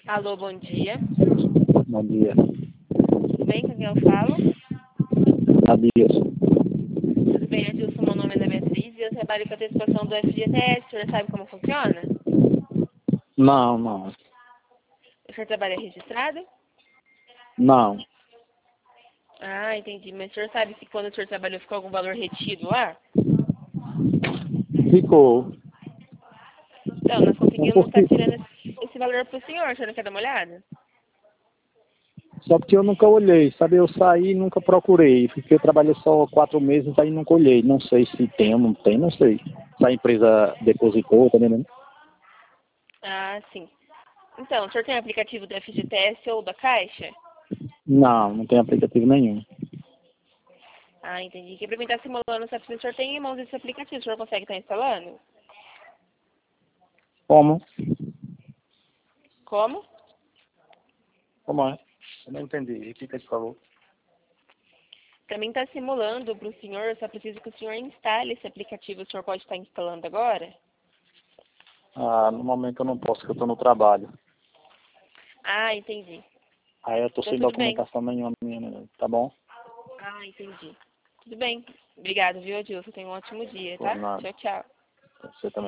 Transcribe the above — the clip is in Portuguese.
Alô, bom dia. Bom dia. Tudo bem? Com quem eu falo? Adilson. Tudo bem, Adilson? Meu nome é Ana Beatriz e eu trabalho com a antecipação do FGTS. O senhor sabe como funciona? Não. O senhor trabalha registrado? Não. Ah, entendi. Mas o senhor sabe se quando o senhor trabalhou ficou algum valor retido lá? Ficou. Então, nós Não conseguimos estar porque, tirando esse valor para o senhor. O senhor não quer dar uma olhada? só porque eu nunca olhei, sabe? Eu saí e nunca procurei. Porque eu trabalhei só 4 meses, aí nunca olhei. Não sei se tem ou não tem, não sei. Se a empresa depositou também, né? Ah, sim. Então, o senhor tem aplicativo do FGTS ou da Caixa? Não tem aplicativo nenhum. Ah, entendi. Que para mim estar simulando, o senhor tem em mãos esse aplicativo. O senhor consegue estar instalando? Como? Como? Como é? Eu não entendi. Repita, por favor. Para mim está simulando para o senhor, eu só preciso que o senhor instale esse aplicativo. O senhor pode estar instalando agora? Ah, no momento eu não posso, porque eu estou no trabalho. Ah, entendi. Aí eu estou Então sem tudo bem. documentação nenhuma minha, né? Tá bom? Ah, entendi. Tudo bem. Obrigado, viu, Adilson? Tenha um ótimo dia, Por tá? nada. Tchau, tchau. Você também.